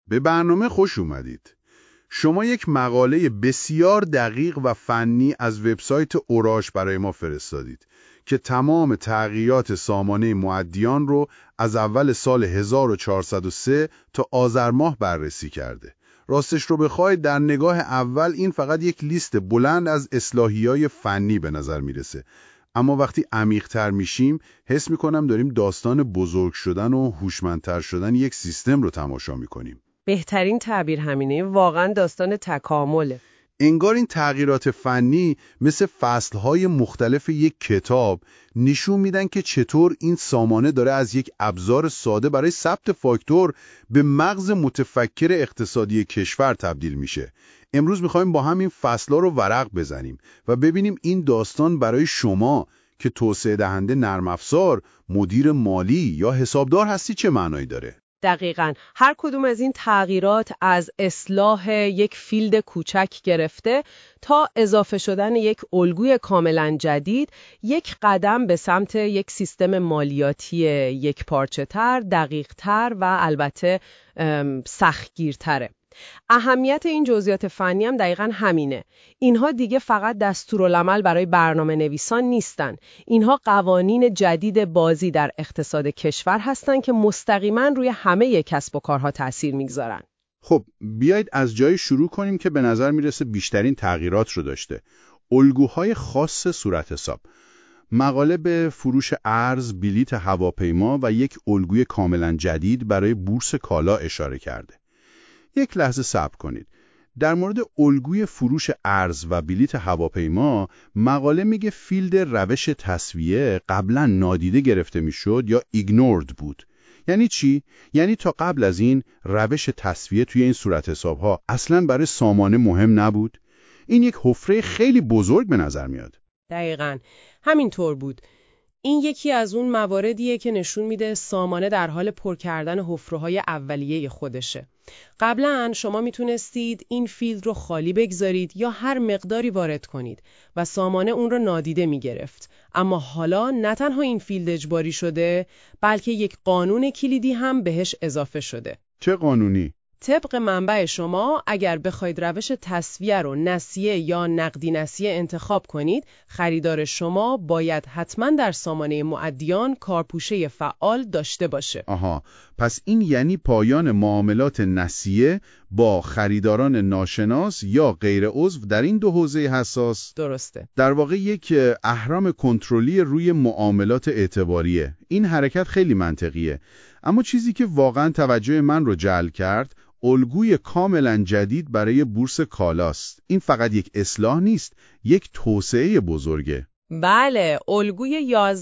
به برنامه خوش اومدید. شما یک مقاله بسیار دقیق و فنی از وبسایت اوراش برای ما فرستادید که تمام تغییرات سامانه مؤدیان رو از اول سال 1403 تا آذر ماه بررسی کرده. راستش رو بخواید در نگاه اول این فقط یک لیست بلند از اصلاحی‌های فنی به نظر میرسه. اما وقتی عمیق‌تر میشیم حس میکنم داریم داستان بزرگ شدن و هوشمندتر شدن یک سیستم رو تماشا میکنیم. بهترین تعبیر همینه، واقعا داستان تکامله. انگار این تغییرات فنی مثل فصلهای مختلف یک کتاب نشون میدن که چطور این سامانه داره از یک ابزار ساده برای ثبت فاکتور به مغز متفکر اقتصادی کشور تبدیل میشه. امروز میخوایم با هم این فصلها رو ورق بزنیم و ببینیم این داستان برای شما که توسعه دهنده نرم افزار، مدیر مالی یا حسابدار هستی چه معنایی داره. دقیقاً. هر کدوم از این تغییرات از اصلاح یک فیلد کوچک گرفته تا اضافه شدن یک الگوی کاملاً جدید، یک قدم به سمت یک سیستم مالیاتی یک پارچه‌تر، دقیق‌تر و البته سختگیرتره. اهمیت این جزئیات فنی هم دقیقاً همینه. اینها دیگه فقط دستورالعمل برای برنامه نویسان نیستن. اینها قوانین جدید بازی در اقتصاد کشور هستن که مستقیما روی همه کسب و کارها تأثیر میگذارن. خب بیایید از جایی شروع کنیم که به نظر میرسه بیشترین تغییرات رو داشته. الگوهای خاص صورت حساب. مقاله به فروش ارز، بلیت هواپیما و یک الگوی کاملا جدید برای بورس کالا اشاره کرده. یک لحظه صبر کنید. در مورد الگوی فروش ارز و بلیت هواپیما، مقاله میگه فیلد روش تسویه قبلا نادیده گرفته میشد یا ایگنورد بود. یعنی چی؟ یعنی تا قبل از این روش تسویه توی این صورت حسابها اصلاً برای سامانه مهم نبود. این یک حفره خیلی بزرگ به نظر میاد. دقیقاً همینطور بود. این یکی از اون مواردیه که نشون میده سامانه در حال پر کردن حفره‌های اولیه خودشه. قبلا شما میتونستید این فیلد رو خالی بگذارید یا هر مقداری وارد کنید و سامانه اون رو نادیده میگرفت. اما حالا نه تنها این فیلد اجباری شده، بلکه یک قانون کلیدی هم بهش اضافه شده. چه قانونی؟ طبق منبع شما اگر بخواید روش تسویه رو نسیه یا نقدی نسیه انتخاب کنید، خریدار شما باید حتما در سامانه مؤدیان کارپوشه فعال داشته باشه. آها، پس این یعنی پایان معاملات نسیه با خریداران ناشناس یا غیر عضو در این دو حوزه حساس. درسته. در واقع یک اهرم کنترلی روی معاملات اعتباریه. این حرکت خیلی منطقیه. اما چیزی که واقعا توجه من رو جلب کرد، الگوی کاملا جدید برای بورس کالاست. این فقط یک اصلاح نیست، یک توسعه بزرگه. بله، الگوی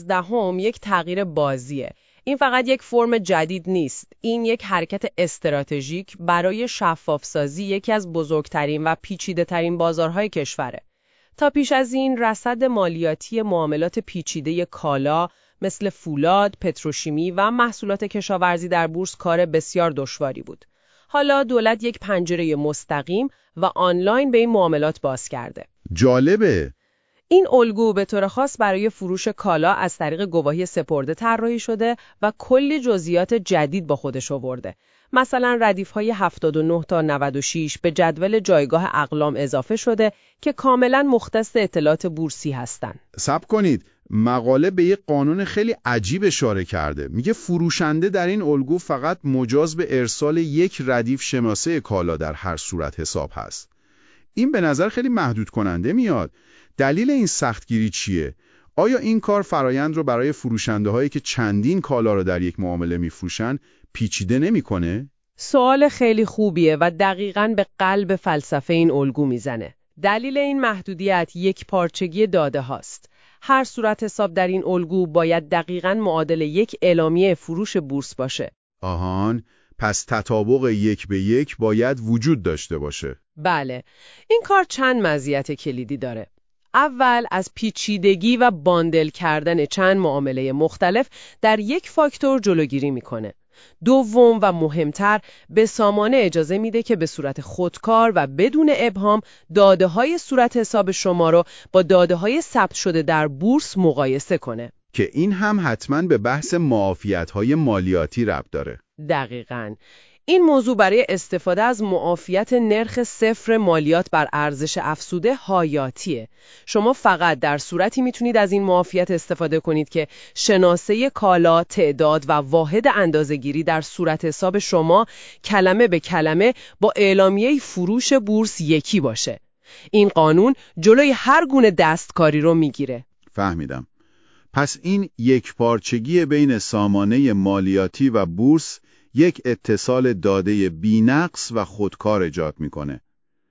11 یک تغییر بازیه. این فقط یک فرم جدید نیست. این یک حرکت استراتژیک برای شفافسازی یکی از بزرگترین و پیچیده‌ترین بازارهای کشوره. تا پیش از این رصد مالیاتی معاملات پیچیده کالا مثل فولاد، پتروشیمی و محصولات کشاورزی در بورس کار بسیار دشواری بود. حالا دولت یک پنجره مستقیم و آنلاین به این معاملات باز کرده. جالبه. این الگو به طور خاص برای فروش کالا از طریق گواهی سپرده طراحی شده و کلی جزئیات جدید با خودش آورده. مثلا ردیف‌های 79 تا 96 به جدول جایگاه اقلام اضافه شده که کاملا مختص اطلاعات بورسی هستند. صبر کنید. مقاله به یک قانون خیلی عجیب اشاره کرده. میگه فروشنده در این الگو فقط مجاز به ارسال یک ردیف شناسه کالا در هر صورت حساب هست. این به نظر خیلی محدود کننده میاد. دلیل این سختگیری چیه؟ آیا این کار فرایند رو برای فروشنده هایی که چندین کالا رو در یک معامله میفروشن پیچیده نمیکنه؟ سوال خیلی خوبیه و دقیقاً به قلب فلسفه این الگو میزنه. دلیل این محدودیت یک پارچگی داده هاست. هر صورت حساب در این الگو باید دقیقاً معادل یک اعلامیه فروش بورس باشه. آهان، پس تطابق 1:1 باید وجود داشته باشه. بله، این کار چند مزیت کلیدی داره. اول از پیچیدگی و باندل کردن چند معامله مختلف در یک فاکتور جلوگیری میکنه. دوم و مهمتر، به سامانه اجازه میده که به صورت خودکار و بدون ابهام داده‌های صورت حساب شما رو با داده‌های ثبت شده در بورس مقایسه کنه. که این هم حتماً به بحث معافیت‌های مالیاتی ربط داره. دقیقاً. این موضوع برای استفاده از معافیت نرخ صفر مالیات بر ارزش افزوده حیاتیه. شما فقط در صورتی میتونید از این معافیت استفاده کنید که شناسه کالا، تعداد و واحد اندازه‌گیری در صورت حساب شما کلمه به کلمه با اعلامیه فروش بورس یکی باشه. این قانون جلوی هر گونه دستکاری رو میگیره. فهمیدم. پس این یکپارچگی بین سامانه مالیاتی و بورس یک اتصال داده بی‌نقص و خودکار ایجاد میکنه.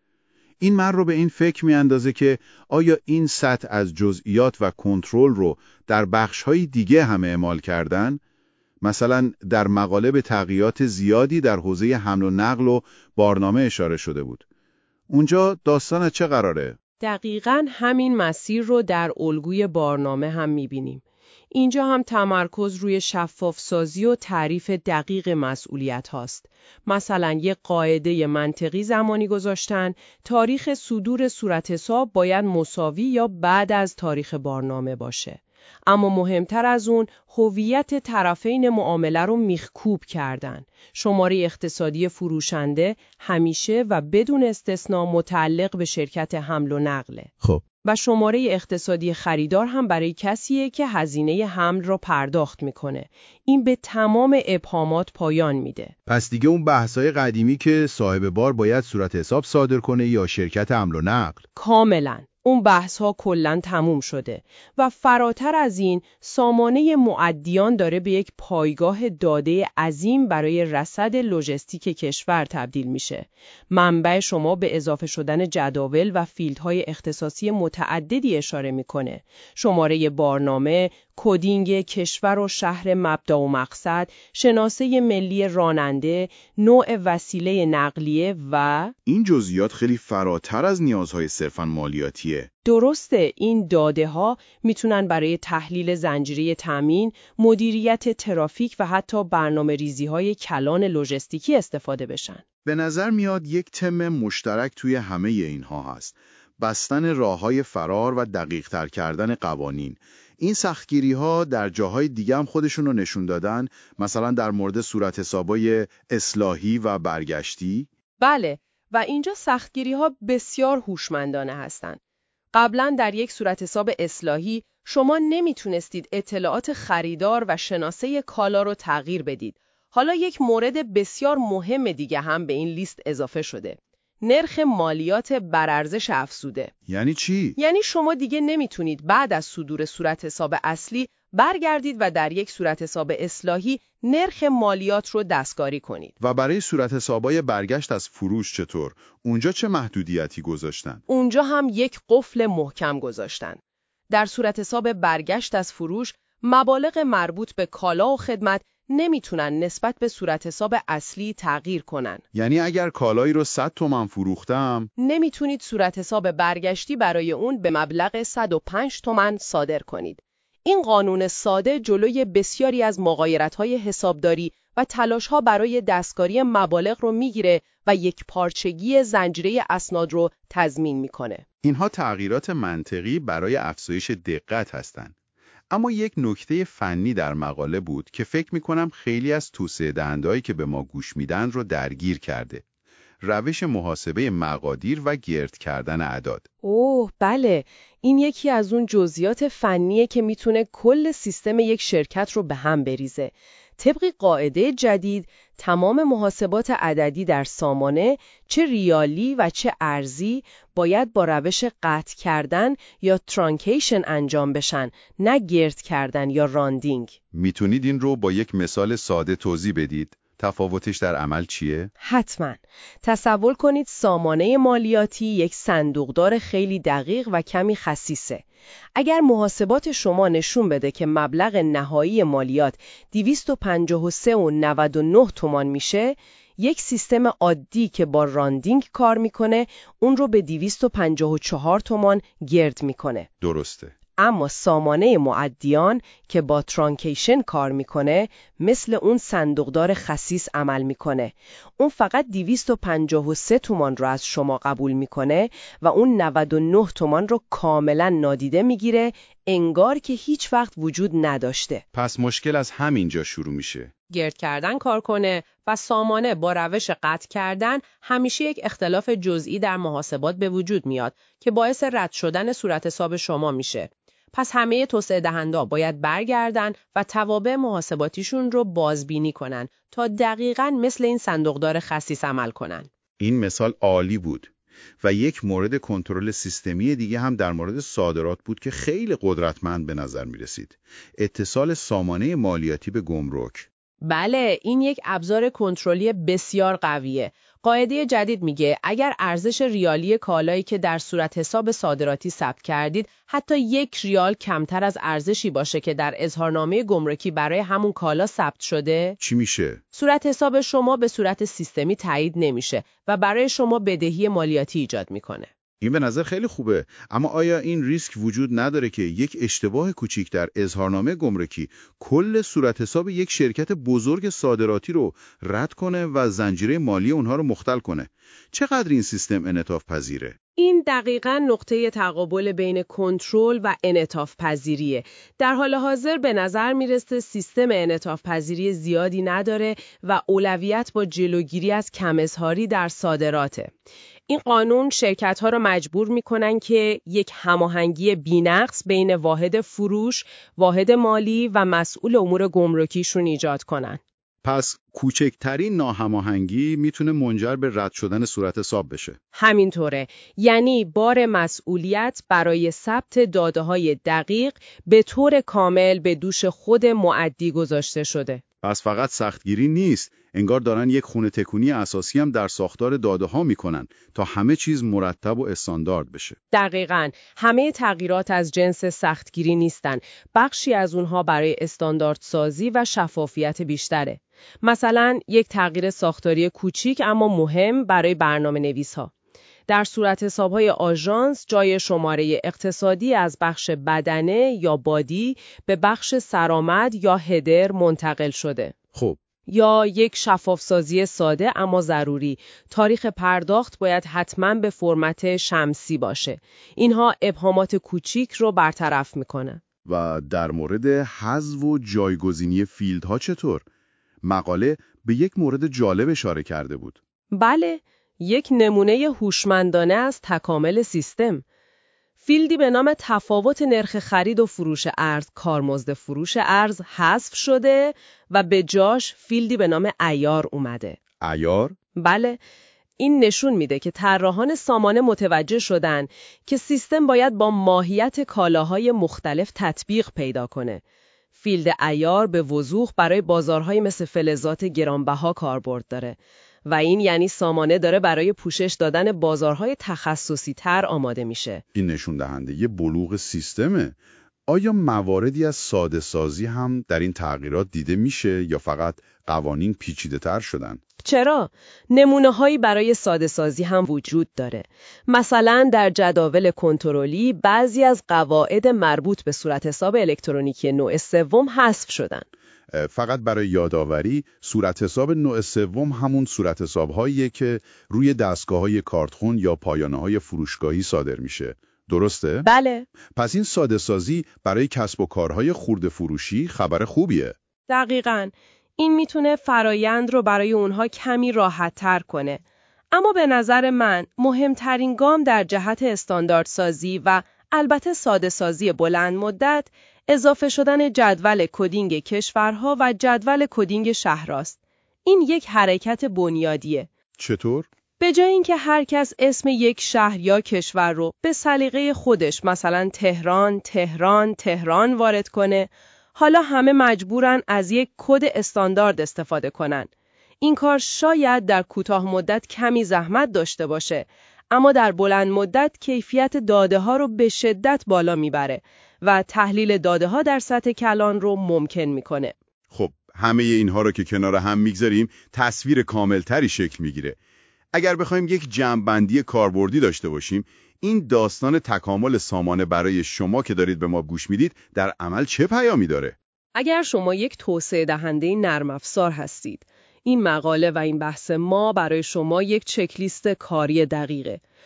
این من رو به این فکر میاندازه که آیا این سطح از جزئیات و کنترل رو در بخش‌های دیگه هم اعمال کردن؟ مثلا در مقاله به تغییرات زیادی در حوزه حمل و نقل و بارنامه اشاره شده بود. اونجا داستان چه قراره؟ دقیقاً همین مسیر رو در الگوی بارنامه هم می‌بینیم. اینجا هم تمرکز روی شفاف‌سازی و تعریف دقیق مسئولیت هاست. مثلا یک قاعده منطقی زمانی گذاشتن، تاریخ صدور صورتحساب باید مساوی یا بعد از تاریخ بارنامه باشه. اما مهمتر از اون، هویت طرفین معامله رو میخکوب کردن. شماره اقتصادی فروشنده همیشه و بدون استثناء متعلق به شرکت حمل و نقله. خب. و شماره اقتصادی خریدار هم برای کسیه که هزینه حمل را پرداخت میکنه. این به تمام ابهامات پایان میده. پس دیگه اون بحث‌های قدیمی که صاحب بار باید صورت حساب صادر کنه یا شرکت حمل و نقل، کاملاً. اون بحث‌ها کلاً تموم شده و فراتر از این سامانه معدیان داره به یک پایگاه داده عظیم برای رصد لوجستیک کشور تبدیل میشه. منبع شما به اضافه شدن جداول و فیلدهای اختصاصی متعددی اشاره میکنه. شماره بارنامه، کدینگ کشور و شهر مبدا و مقصد، شناسه ملی راننده، نوع وسیله نقلیه و این جزئیات خیلی فراتر از نیازهای صرفاً مالیاتیه. درسته. این داده ها میتونن برای تحلیل زنجیره تامین، مدیریت ترافیک و حتی برنامه ریزی های کلان لوجستیکی استفاده بشن. به نظر میاد یک تم مشترک توی همه اینها هست. بستن راه‌های فرار و دقیق‌تر کردن قوانین. این سختگیری‌ها در جاهای دیگه هم خودشون رو نشون دادن، مثلا در مورد صورت حسابای اصلاحی و برگشتی. بله، و اینجا سختگیری‌ها بسیار هوشمندانه هستند. قبلا در یک صورت حساب اصلاحی شما نمیتونستید اطلاعات خریدار و شناسه کالا رو تغییر بدید. حالا یک مورد بسیار مهم دیگه هم به این لیست اضافه شده. نرخ مالیات بر ارزش افزوده. یعنی چی؟ یعنی شما دیگه نمیتونید بعد از صدور صورت حساب اصلی برگردید و در یک صورت حساب اصلاحی نرخ مالیات رو دستکاری کنید. و برای صورت حسابای برگشت از فروش چطور؟ اونجا چه محدودیتی گذاشتن؟ اونجا هم یک قفل محکم گذاشتن. در صورت حساب برگشت از فروش، مبالغ مربوط به کالا و خدمت نمیتونن نسبت به صورت حساب اصلی تغییر کنن. یعنی اگر کالایی رو 100 تومن فروختم، نمیتونید صورت حساب برگشتی برای اون به مبلغ 105 تومن صادر کنید. این قانون ساده جلوی بسیاری از مغایرت‌های حسابداری و تلاش‌ها برای دستکاری مبالغ رو میگیره و یک پارچگی زنجیره اسناد رو تضمین میکنه. اینها تغییرات منطقی برای افزایش دقت هستند. اما یک نکته فنی در مقاله بود که فکر میکنم خیلی از توسعه دهندهایی که به ما گوش میدن رو درگیر کرده. روش محاسبه مقادیر و گرد کردن اعداد. اوه بله، این یکی از اون جزئیات فنیه که میتونه کل سیستم یک شرکت رو به هم بریزه. طبق قاعده جدید، تمام محاسبات عددی در سامانه، چه ریالی و چه ارزی، باید با روش قطع کردن یا ترانکیشن انجام بشن، نه گرد کردن یا راندینگ. میتونید این رو با یک مثال ساده توضیح بدید؟ تفاوتش در عمل چیه؟ حتما. تصور کنید سامانه مالیاتی یک صندوقدار خیلی دقیق و کمی خسیسه. اگر محاسبات شما نشون بده که مبلغ نهایی مالیات 253.99 تومان میشه، یک سیستم عادی که با راندینگ کار میکنه اون رو به 254 تومان گرد میکنه. درسته. اما سامانه معدیان که با ترانکیشن کار میکنه مثل اون صندوقدار خسیس عمل میکنه. اون فقط 253 تومان رو از شما قبول میکنه و اون 99 تومان رو کاملا نادیده میگیره، انگار که هیچ وقت وجود نداشته. پس مشکل از همینجا شروع میشه. گرد کردن کار کنه و سامانه با روش قطع کردن، همیشه یک اختلاف جزئی در محاسبات به وجود میاد که باعث رد شدن صورت حساب شما میشه. پس همه توسعه دهنده باید برگردن و توابع محاسباتیشون رو بازبینی کنن تا دقیقاً مثل این صندوقدار خسیس عمل کنن. این مثال عالی بود. و یک مورد کنترل سیستمی دیگه هم در مورد صادرات بود که خیلی قدرتمند به نظر می رسید. اتصال سامانه مالیاتی به گمرک. بله، این یک ابزار کنترلی بسیار قویه. قاعده جدید میگه اگر ارزش ریالی کالایی که در صورت حساب صادراتی ثبت کردید حتی 1 ریال کمتر از ارزشی باشه که در اظهارنامه گمرکی برای همون کالا ثبت شده، چی میشه؟ صورت حساب شما به صورت سیستمی تایید نمیشه و برای شما بدهی مالیاتی ایجاد میکنه. این به نظر خیلی خوبه، اما آیا این ریسک وجود نداره که یک اشتباه کوچیک در اظهارنامه گمرکی کل صورت حساب یک شرکت بزرگ صادراتی رو رد کنه و زنجیره مالی اونها رو مختل کنه؟ چقدر این سیستم انعطاف پذیره؟ این دقیقاً نقطه تقابل بین کنترل و انعطاف پذیریه. در حال حاضر به نظر میرسه سیستم انعطاف پذیری زیادی نداره و اولویت با جلوگیری از کم اظهاری در صادراته. این قانون شرکت‌ها را مجبور می‌کنن که یک هماهنگی بی‌نقص بین واحد فروش، واحد مالی و مسئول امور گمرکیشون ایجاد کنن. پس کوچکترین ناهماهنگی میتونه منجر به رد شدن صورت حساب بشه. همینطوره. یعنی بار مسئولیت برای ثبت داده‌های دقیق به طور کامل به دوش خود مؤدی گذاشته شده. پس فقط سختگیری نیست، انگار دارن یک خونه تکونی اساسی هم در ساختار داده‌ها میکنن تا همه چیز مرتب و استاندارد بشه. دقیقاً. همه تغییرات از جنس سختگیری نیستن. بخشی از اونها برای استانداردسازی و شفافیت بیشتره. مثلا یک تغییر ساختاری کوچیک اما مهم برای برنامه‌نویس‌ها. در صورت حساب‌های آژانس جای شماره اقتصادی از بخش بدنه یا بادی به بخش سرآمد یا هدر منتقل شده. خب یا یک شفافسازی ساده اما ضروری. تاریخ پرداخت باید حتما به فرمت شمسی باشه. اینها ابهامات کوچیک رو برطرف میکنه. و در مورد حذف و جایگزینی فیلدها چطور؟ مقاله به یک مورد جالب اشاره کرده بود. بله، یک نمونه هوشمندانه از تکامل سیستم. فیلدی به نام تفاوت نرخ خرید و فروش ارز، کارمزد فروش ارز حذف شده و به جاش فیلدی به نام عیار اومده. عیار؟ بله، این نشون میده که طراحان سامانه متوجه شدن که سیستم باید با ماهیت کالاهای مختلف تطبیق پیدا کنه. فیلد عیار به وضوح برای بازارهای مثل فلزات گرانبها کاربرد داره و این یعنی سامانه داره برای پوشش دادن بازارهای تخصصی تر آماده میشه. این نشون دهنده یه بلوغ سیستمه. آیا مواردی از ساده سازی هم در این تغییرات دیده میشه یا فقط قوانین پیچیده تر شدن؟ چرا؟ نمونه‌هایی برای ساده سازی هم وجود داره. مثلا در جداول کنترلی بعضی از قواعد مربوط به صورت حساب الکترونیکی نوع سوم حذف شدن. فقط برای یادآوری، صورت حساب نوع سوم همون صورت حساب‌هاییه که روی دستگاه‌های کارتخون یا پایانه‌های فروشگاهی صادر میشه. درسته؟ بله. پس این ساده سازی برای کسب و کارهای خرده فروشی خبر خوبیه. دقیقاً. این میتونه فرایند رو برای اونها کمی راحت تر کنه. اما به نظر من مهمترین گام در جهت استانداردسازی و البته ساده سازی بلند مدت اضافه شدن جدول کدینگ کشورها و جدول کدینگ شهرهاست. این یک حرکت بنیادیه. چطور؟ به جای اینکه هر کس اسم یک شهر یا کشور رو به سلیقه خودش مثلا تهران وارد کنه، حالا همه مجبورن از یک کد استاندارد استفاده کنن. این کار شاید در کوتاه مدت کمی زحمت داشته باشه، اما در بلند مدت کیفیت داده ها رو به شدت بالا میبره و تحلیل داده ها در سطح کلان رو ممکن میکنه. خب همه اینها رو که کنار هم میگذاریم تصویر کاملتری شکل میگیره. اگر بخوایم یک جمع‌بندی کاربردی داشته باشیم، این داستان تکامل سامانه برای شما که دارید به ما گوش میدید در عمل چه پیامی داره؟ اگر شما یک توسعه دهنده نرم افزار هستید، این مقاله و این بحث ما برای شما یک چکلیست کاری دقیقه.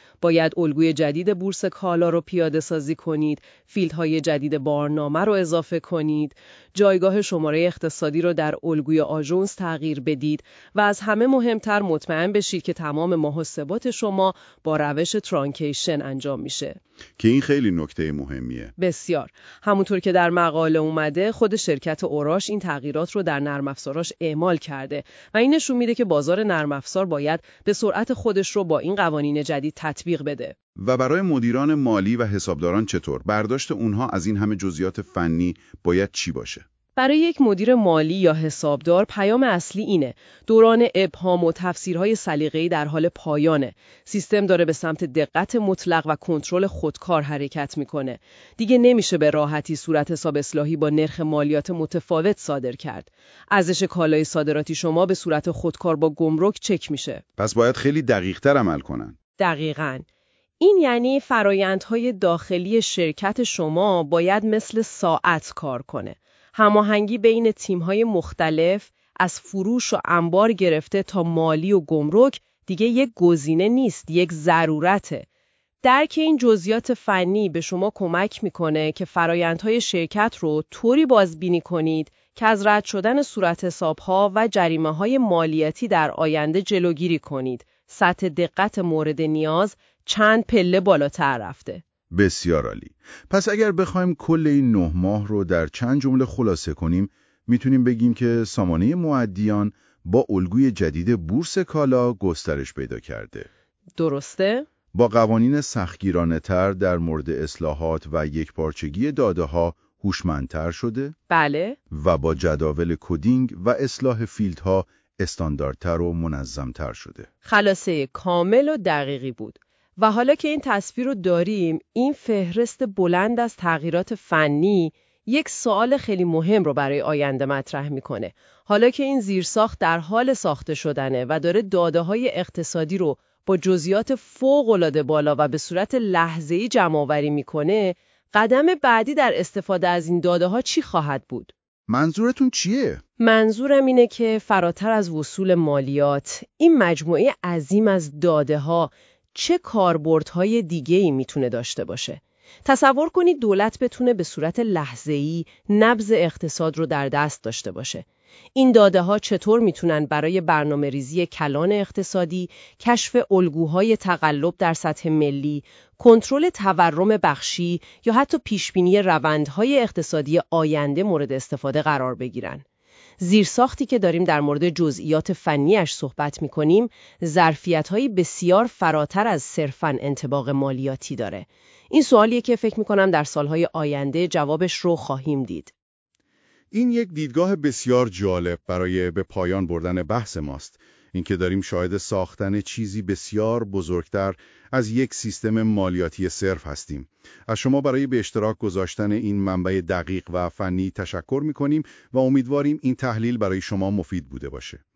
باید الگوی جدید بورس کالا رو پیاده سازی کنید، فیلدهای جدید بارنامه رو اضافه کنید، جایگاه شماره اقتصادی رو در الگوی آژانس تغییر بدید و از همه مهمتر مطمئن بشید که تمام محاسبات شما با روش ترانکیشن انجام میشه. که این خیلی نکته مهمیه. بسیار. همونطور که در مقاله اومده، خود شرکت اوراش این تغییرات رو در نرم افزاراش اعمال کرده و این نشون میده که بازار نرم افزار باید به سرعت خودش رو با این قوانین جدید تطبیق بده. و برای مدیران مالی و حسابداران چطور؟ برداشت اونها از این همه جزئیات فنی باید چی باشه؟ برای یک مدیر مالی یا حسابدار پیام اصلی اینه: دوران ابهام و تفسیرهای سلیقه‌ای در حال پایانه. سیستم داره به سمت دقت مطلق و کنترل خودکار حرکت میکنه. دیگه نمیشه به راحتی صورت حساب اصلاحی با نرخ مالیات متفاوت صادر کرد. ارزش کالای صادراتی شما به صورت خودکار با گمرک چک میشه. پس باید خیلی دقیق‌تر عمل کنن. دقیقاً. این یعنی فرایندهای داخلی شرکت شما باید مثل ساعت کار کنه. هماهنگی بین تیم‌های مختلف از فروش و انبار گرفته تا مالی و گمرک دیگه یک گزینه نیست، یک ضرورته. درک این جزئیات فنی به شما کمک میکنه که فرایندهای شرکت رو طوری بازبینی کنید که از رد شدن صورت حساب‌ها و جریمه‌های مالیاتی در آینده جلوگیری کنید. سطح دقت مورد نیاز چند پله بالاتر رفته. بسیار عالی. پس اگر بخوایم کل این 9 ماه رو در چند جمله خلاصه کنیم، میتونیم بگیم که سامانه مؤدیان با الگوی جدید بورس کالا گسترش پیدا کرده. درسته؟ با قوانین سختگیرانه‌تر در مورد اصلاحات و یکپارچگی داده‌ها هوشمندتر شده. بله. و با جداول کدینگ و اصلاح فیلدها استانداردتر و منظمتر شده. خلاصه کامل و دقیقی بود. و حالا که این تصویر رو داریم، این فهرست بلند از تغییرات فنی یک سوال خیلی مهم رو برای آینده مطرح میکنه. حالا که این زیرساخت در حال ساخته شدنه و داره داده‌های اقتصادی رو با جزئیات فوق‌العاده بالا و به صورت لحظه‌ای جمع‌آوری میکنه، قدم بعدی در استفاده از این داده‌ها چی خواهد بود؟ منظورتون چیه؟ منظورم اینه که فراتر از وصول مالیات، این مجموعه عظیم از داده‌ها چه کاربردهای دیگه‌ای میتونه داشته باشه؟ تصور کنید دولت بتونه به صورت لحظه‌ای نبض اقتصاد رو در دست داشته باشه. این داده‌ها چطور میتونن برای برنامه‌ریزی کلان اقتصادی، کشف الگوهای تقلب در سطح ملی، کنترل تورم بخشی یا حتی پیشبینی روندهای اقتصادی آینده مورد استفاده قرار بگیرن؟ زیرساختی که داریم در مورد جزئیات فنیش صحبت می‌کنیم، ظرفیت‌های بسیار فراتر از صرفاً انطباق مالیاتی داره. این سوالیه که فکر می‌کنم در سالهای آینده جوابش رو خواهیم دید. این یک دیدگاه بسیار جالب برای به پایان بردن بحث ماست. اینکه داریم شاهد ساختن چیزی بسیار بزرگتر از یک سیستم مالیاتی صرف هستیم. از شما برای به اشتراک گذاشتن این منبع دقیق و فنی تشکر می‌کنیم و امیدواریم این تحلیل برای شما مفید بوده باشه.